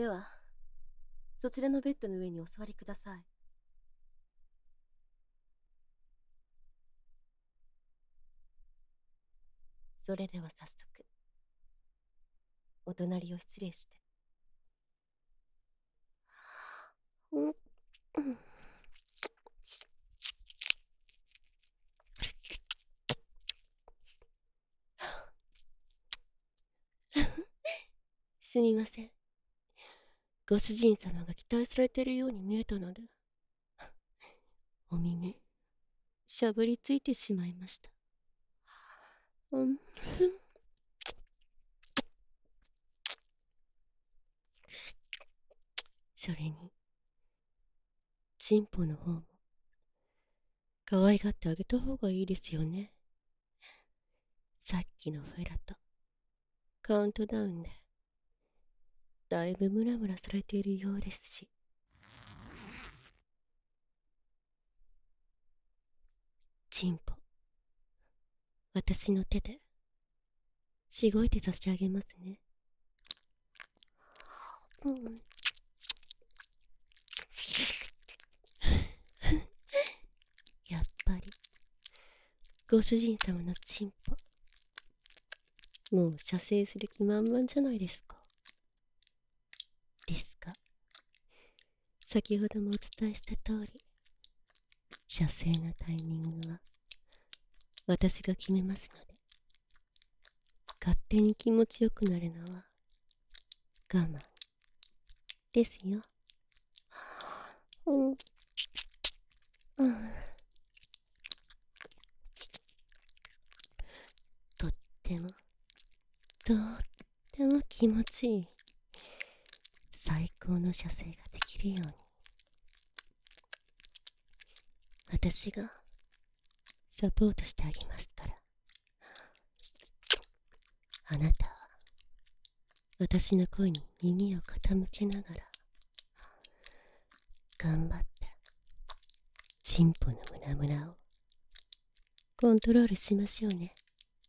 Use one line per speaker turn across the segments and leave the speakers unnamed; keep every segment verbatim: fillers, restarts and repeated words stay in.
では、そちらのベッドの上にお座りください。それでは早速、お隣を失礼して。うん、すみません。ご主人様が期待されているように見えたので、お耳、しゃぶりついてしまいました。うん、それに、チンポの方も、可愛がってあげた方がいいですよね。さっきのフェラと、カウントダウンで、だいぶムラムラされているようですし。チンポ、私の手で、しごいて差し上げますね。うん、やっぱり、ご主人様のチンポ、もう射精する気満々じゃないですか。ですが、先ほどもお伝えした通り、射精のタイミングは、私が決めますので、勝手に気持ちよくなるのは、我慢、ですよ。うん、うん、とっても、とっても気持ちいい、最高の射精ができるように、私がサポートしてあげますから。あなたは私の声に耳を傾けながら頑張ってチンポのムラムラをコントロールしましょうね。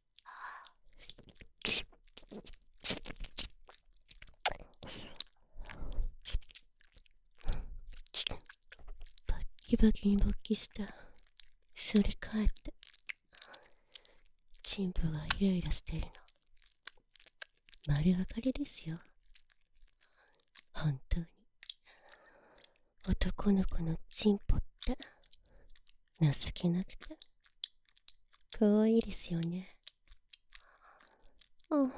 バッキバキに勃起したそれかえってチンポがイライラしてるの丸分かりですよ。本当に男の子のチンポって情けなくて可愛いですよね。うん、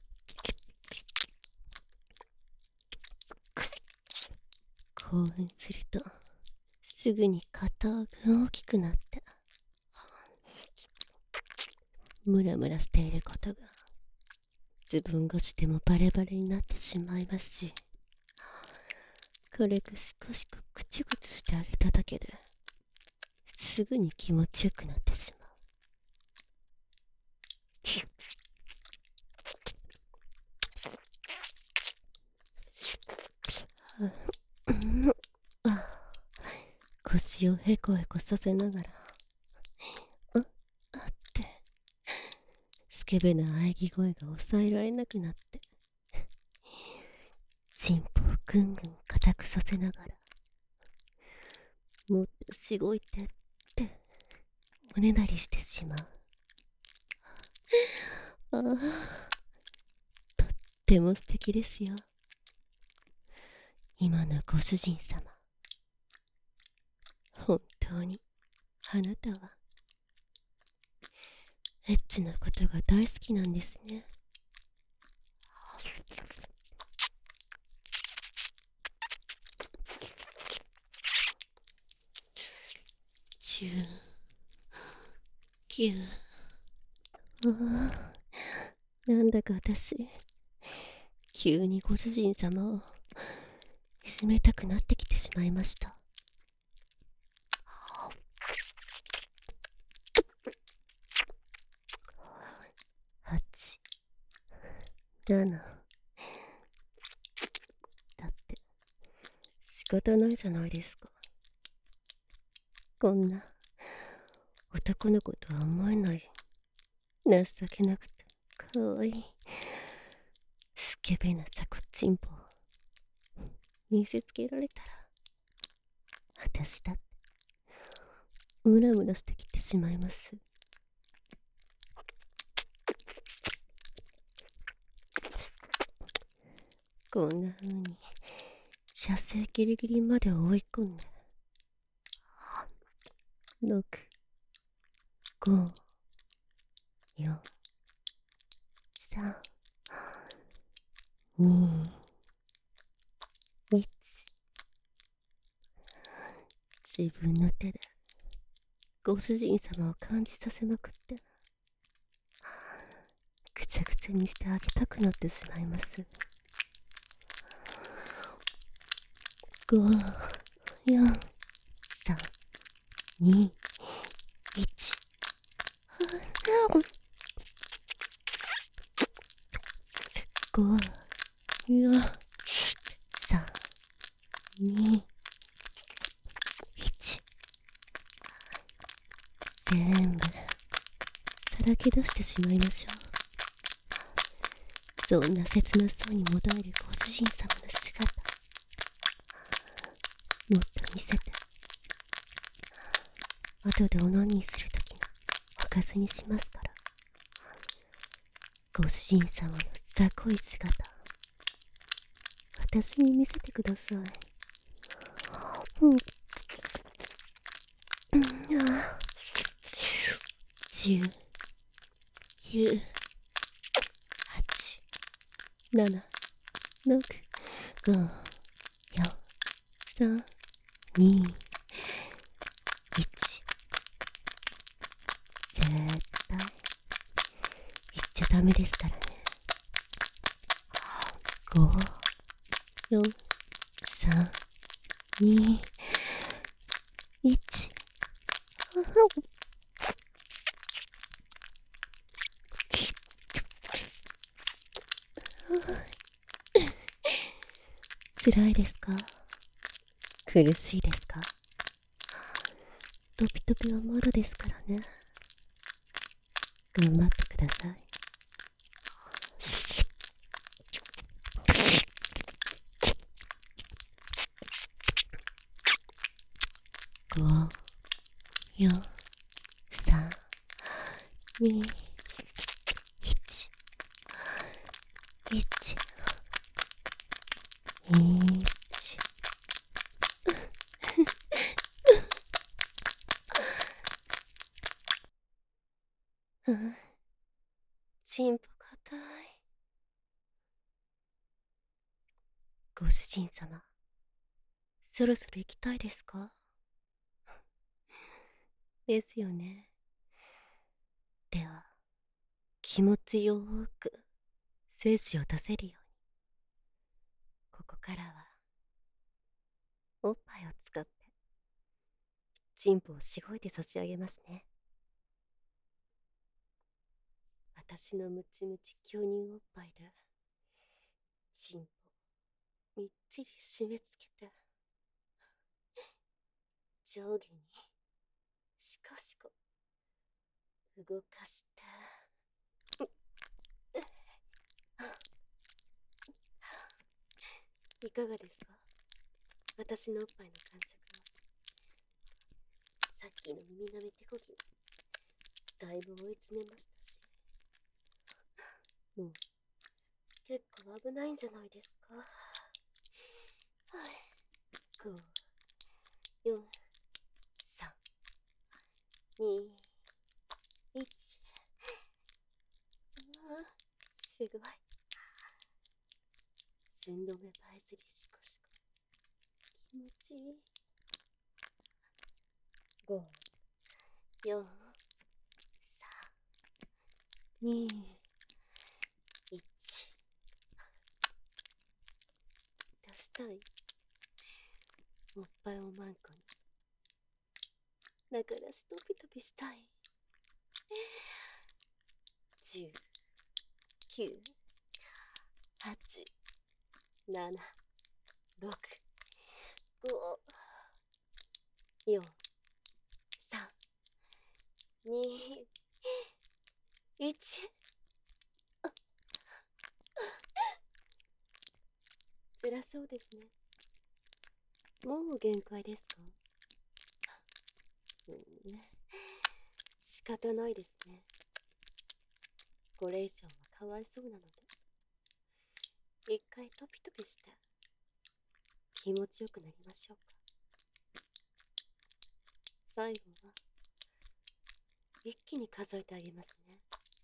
興奮するとすぐに硬く大きくなってムラムラしていることがズボン越しでもバレバレになってしまいますし、軽くしこしこくちゅくちゅしてあげただけですぐに気持ちよくなってしまう。あ、腰をへこへこさせながら、あ、あって、スケベな喘ぎ声が抑えられなくなって、チンポをぐんぐん硬くさせながら、もっとしごいてっておねだりしてしまう。ああ、とっても素敵ですよ。今のご主人様。本当にあなたはエッチなことが大好きなんですね。チューキュー。ああ、なんだか私急にご主人様をいじめたくなってきてしまいました。はち、なな。だって仕方ないじゃないですか。こんな男の子とは思えない情けなくてかわいいスケベなザコチンポを見せつけられたら、私だってムラムラしてきてしまいます。こんな風に射精ギリギリまで追い込んで、ろく、ご、よん、さん、に、いち。自分の手でご主人様を感じさせまくって、ぐちゃぐちゃにしてあげたくなってしまいます。ご、よん、さん、に、いち。ご、よん、さん、に、いち。全部、さらけ出してしまいましょう。そんな切なそうにもだえるご主人様の姿、もっと見せて。後でお飲みするときのおかずにしますから。ご主人様のさこい姿、私に見せてください。うん。じゅう、きゅう、はち、なな、ろく、ご、よん、さん、に、いち。絶対言っちゃダメですからね。ご、よん、さん、に、いち。辛いですか？苦しいですか？トピトピはまだですからね。頑張ってください。ご、よん、さん、に、いち、いち、いち。うん、チンポ硬い。ご主人様、そろそろ行きたいですか？ですよね。では、気持ちよーく精子を出せるように、ここからはおっぱいを使ってチンポをしごいて差し上げますね。私のムチムチ巨乳おっぱいでチンポみっちり締め付けて、上下にシコシコ動かして、いかがですか？私のおっぱいの感触は。さっきのウミガメ手こぎだいぶ追い詰めましたし、もう結構危ないんじゃないですか？はい、ご、よん、さん、に、いち。ああ、すごい。寸止めばえずりしこしこ、気持ちいい。ご、よん、さん、に、いち。出したい。おっぱいをまんこに中出しトピトピしたい。じゅう、きゅう、はち、なな、ろく、ご、よん、さん、に、いち。辛そうですね。 もう限界ですか？うん、仕方ないですね。これ以上はかわいそうなので、一回トピトピして気持ちよくなりましょうか。最後は一気に数えてあげますね。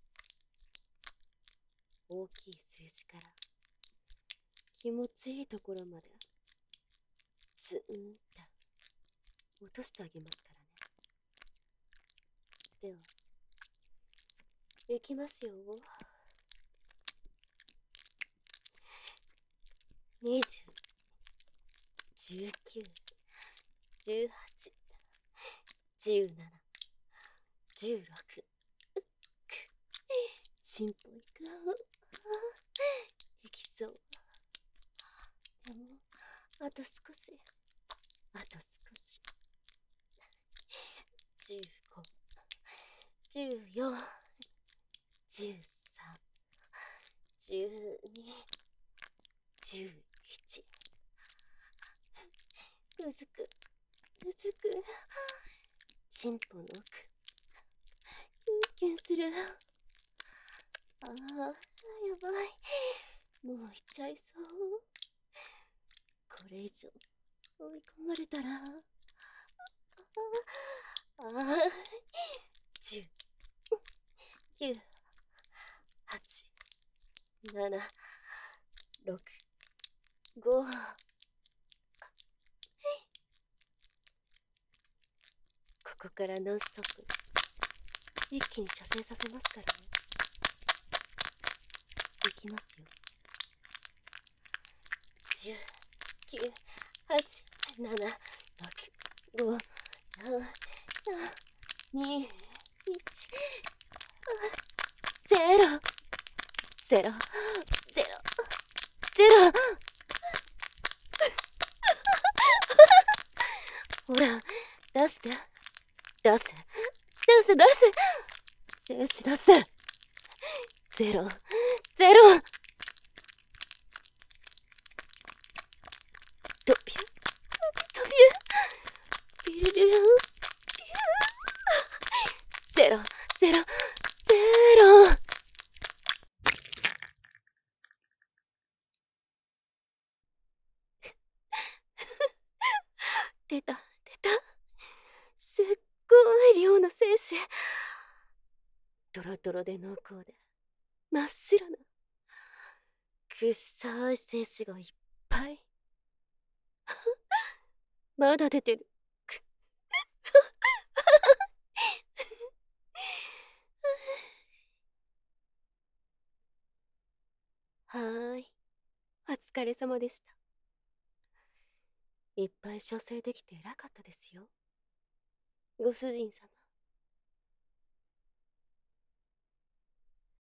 大きい数字から気持ちいいところまでスーンと落としてあげますからね。では、いきますよ。にじゅう、じゅうきゅう、じゅうはち、じゅうなな、じゅうろく、進歩いく。いきそう。でも、あと少し。あと少し。じゅうご、じゅうよん、じゅうさん、じゅうに、じゅういち。うずく、うずく。チンポの奥、キュンキュンする。ああ、やばい。もう行っちゃいそう。これ以上追い込まれたら。ああ、じゅう、きゅう、はち、なな、ろく、ご。ここからノンストップ。一気に射精させますからね。いきますよ。じゅう、きゅう、はち、なな、ろく、ご、よん、さん、に、いち、ゼロ、ゼロ、ゼロ、ゼロ。ほら、出して、出せ、出せ、出せ、精子出せ。ゼロ、ゼロ。ドピュ、ドピュ、ビルビルン、ゼロ、ゼロ、ゼロ。出た、出た。すっごい量の精子。ドロドロで濃厚で真っ白なくっさい精子がいっぱい。まだ出てる。はーい、お疲れ様でした。いっぱい射精できて偉かったですよ、ご主人様。